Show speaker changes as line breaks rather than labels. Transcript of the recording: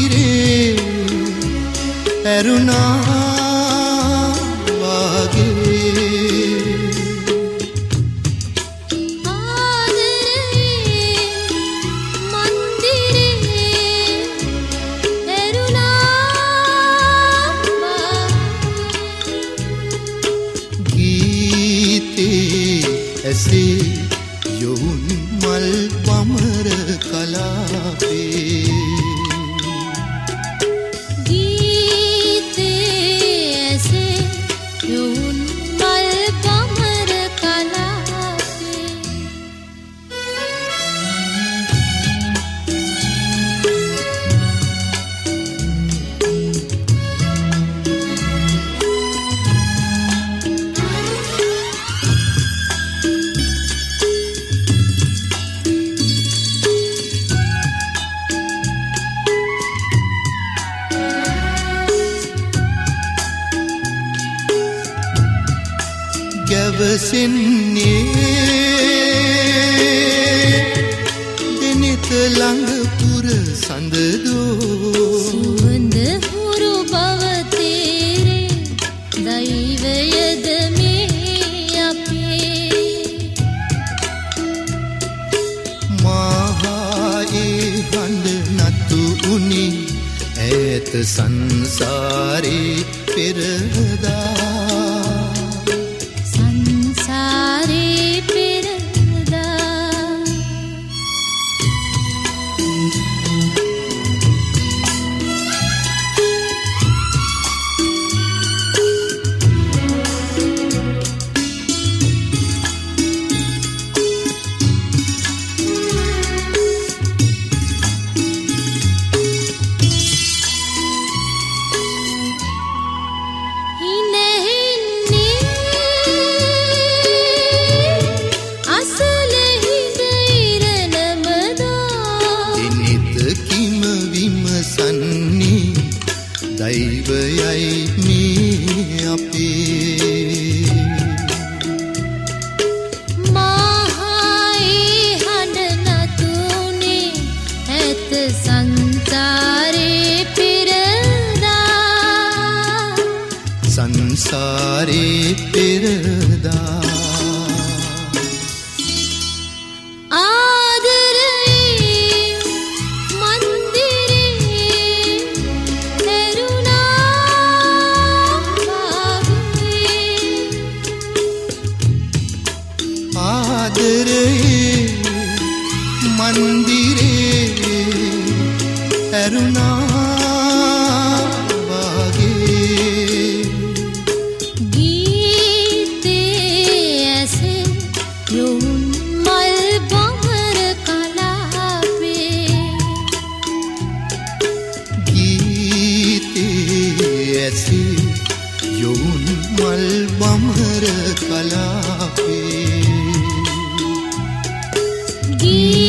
මන්දිරේ ඇරුණා යොවුන් මල් වමර කලාපේ
ගීතේ ඇසේ යොවුන් මල් වමර කලාපේ
ගැවසෙන්නේ දෙනෙත ළඟ පුර සඳදෝ
සුවඳ හුරු බව තේරේ දෛවයද මේ අපේ
මහායේ හඬ නතු උනි ඈත සංසාරේ පෙරදා දෛවයයි මේ අපේ
මහායේ හඬ නතුනේ ඇත සංසාරේ පෙරදා
සංසාරේ පෙරදා ආදරේ මන්දිරේ ඇරුණා වාගේ
ගීතේ ඇසේ යොවුන් මල් වමර කලාපේ
ගීතේ ඇසේ යොවුන් මල් වමර කලාපේ
ගී